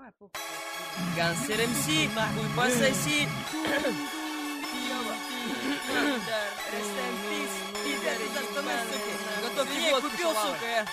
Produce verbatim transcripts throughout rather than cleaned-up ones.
Гангстер эм си, хуй пососи. Готов ей купил, сука.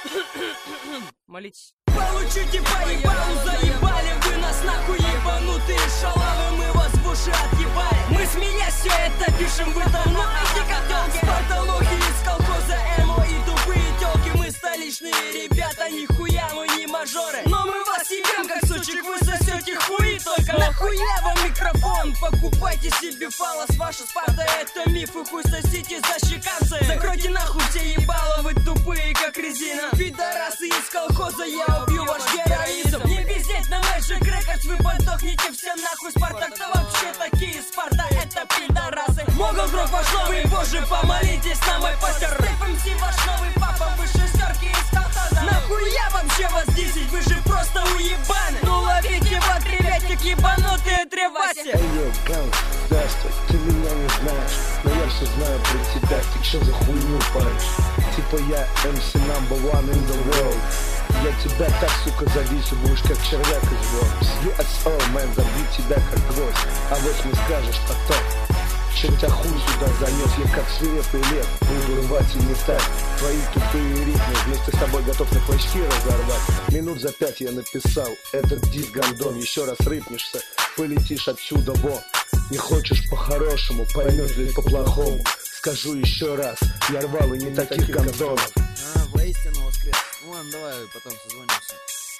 Молитесь. Получите по ебалу, заебали вы нас нахуй, ебанутые шалавы, мы вас в уши отъебали. Мы смеясь все это пишем, вы давно эти котелки. Спарталохи из колхоза, эмо и тупые телки. Мы столичные ребята, нихуя мы не мажоры, но мы вас ебем как сучек, вы сосете хуи. Только нахуя вам микрофон, покупайте себе фалос. Ваша Спарта это миф, и хуй сосите защеканцы. Закройте нахуй все ебало, вы тупые как резина. Пидорасы из колхоза, я убью ваш героизм. Не пиздеть на Magic Records, вы подохнете все нахуй. Спарта, кто вообще такие? Спарта это пидорасы. Могут в рот ваш новый, боже, помолитесь на мой постер. Рэп эм си ваш новый папа, вы шестерки из колхоза. Нахуя вообще вас десять, вы же просто уебаны. Ну ловите вот приветик, ебанутые треваси. Эй, йо, гангстер, здравствуй, ты меня не знаешь, но я все знаю про тебя, ты чё за хуйню паришь? Типа я эм си number one in the world. Я тебя так, сука, зависимуешь, как червяк из Worms. ю эс о, мэн, забью тебя как гвоздь, а вот не скажешь потом. Чем тебя хуй сюда занес, я как свирепый лев, буду рвать и метать твои тупые ритмы, вместе с тобой готов на клочки разорвать. Минут за пять я написал этот диск гандон, еще раз рыпнешься, полетишь отсюда вон. Не хочешь по-хорошему, поймешь ведь по-плохому. Скажу еще раз, я рвал и не таких гандонов. А, воистину воскрес. Вон, давай потом созвонимся.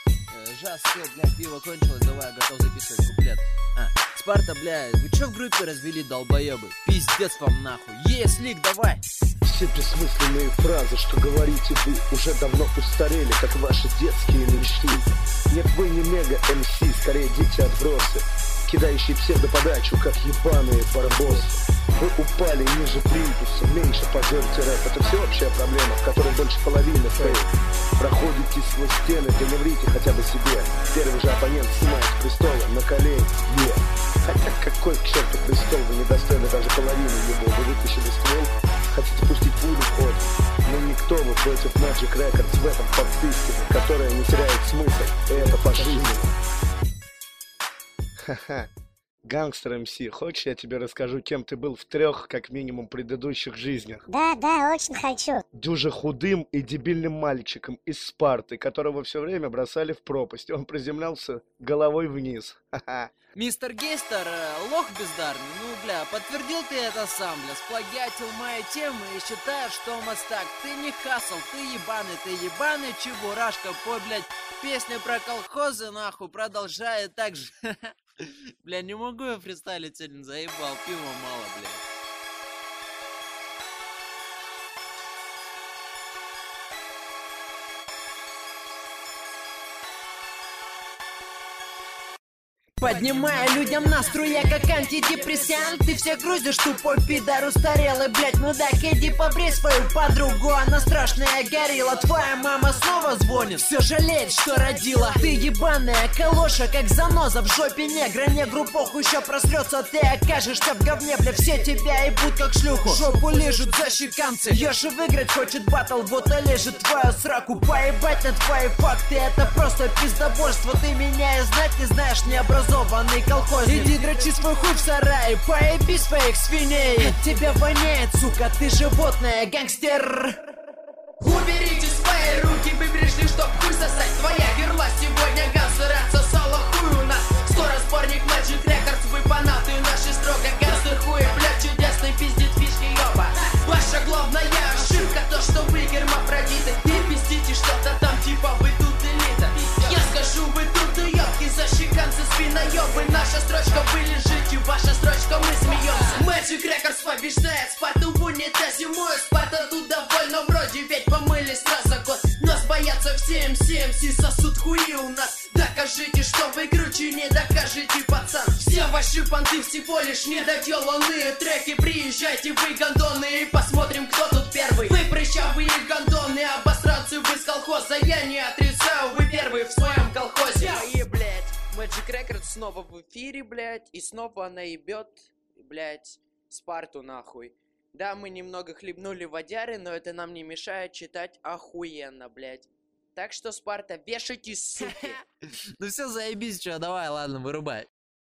Жас, все, бля, пиво кончилось, давай, я готов записывать куплет. А, Спарта, бля, вы чё в группе развели, долбоебы? Пиздец вам нахуй. Есть лик, давай. Все бессмысленные фразы, что говорите вы, уже давно устарели, как ваши детские мечты. Нет, вы не мега эм си, скорее дети-отбросы, кидающие псевдоподачу, как ебаные барбосы. Вы упали ниже плинтуса, меньше позорите рэп. Это всеобщая проблема, в которой больше половины фейк. Проходите сквозь стены, да не врите хотя бы себе. Первый же оппонент снимает с престола на колени. Yeah. Хотя какой к черту престол, вы недостойны даже половины его. Вы вытащили ствол, хотите пустить пулю в ход. Но никто вы против Magic Records в этом подписке, которая не теряет смысл. И это пожизненно. Ха-ха. Гангстер эм си, хочешь, я тебе расскажу, кем ты был в трех, как минимум, предыдущих жизнях? Да, да, очень хочу. Дюже худым и дебильным мальчиком из Спарты, которого все время бросали в пропасть. Он приземлялся головой вниз. Ха-ха. Мистер Гейстер, лох бездарный, ну, бля, подтвердил ты это сам, бля, сплагиатил мои темы и считаешь, что мастак. Ты не хасл, ты ебаный, ты ебаный чебурашка, пой, блядь, песню про колхозы, нахуй, продолжай так же. Бля, не могу я фристайлить сегодня, заебал, пива мало, бля. Поднимая людям настрой, я как антидепрессант. Ты все грузишь, тупой пидор устарелый, блять, мудак. Иди побрей свою подругу, она страшная горилла. Твоя мама снова звонит, все жалеет, что родила. Ты ебаная калоша, как заноза в жопе негра. Негру похуй, еще просрется, ты окажешься в говне, бля. Все тебя ебут как шлюху, жопу лежат защеканцы. Ёши выиграть хочет батл, вот и лежит твою сраку. Поебать на твои факты, это просто пиздобольство. Ты меня и знать не знаешь, не образованный колхозник. Иди дрочи свой хуй в сарае, поеби своих свиней. От тебя воняет, сука, ты животное, гангстер. Уберите свои руки, вы пришли, чтоб хуй сосать. Твоя перла сегодня гангстер отсосала хуй у нас. Скоро сборник Magic Records, вы фанаты наши строго. Гангстер хуй, блядь, чудесный пиздит фишки, ёба. Ваша главная ошибка, то, что вы гермафродиты. И пиздите что-то там, типа вы тут элита. Я скажу, вы тут уёбки, защеканцы, спиноёбы. Наша строчка, вы лежите, ваша строчка, мы смеемся. Magic Records побеждает, Спарту в унитазе мою. Спарта тут довольно вроде, ведь помылись раз за год. Нас боятся все эм си, эм си сосут хуи у нас. Докажите, что вы круче, не докажите, пацан. Все ваши понты всего лишь недоделанные треки. Приезжайте вы, гандоны, и посмотрим, кто тут первый. Вы прыщавые гандоны, обосранцы вы с колхоза. Я не отрицаю, вы первые в своем колхозе. И, блядь, Magic Records снова в эфире, блядь, и снова она ебет, блядь, Спарту нахуй. Да, мы немного хлебнули водяры, но это нам не мешает читать охуенно, блядь. Так что, Спарта, вешайтесь, суки. Ну все, заебись, что, давай, ладно, вырубай.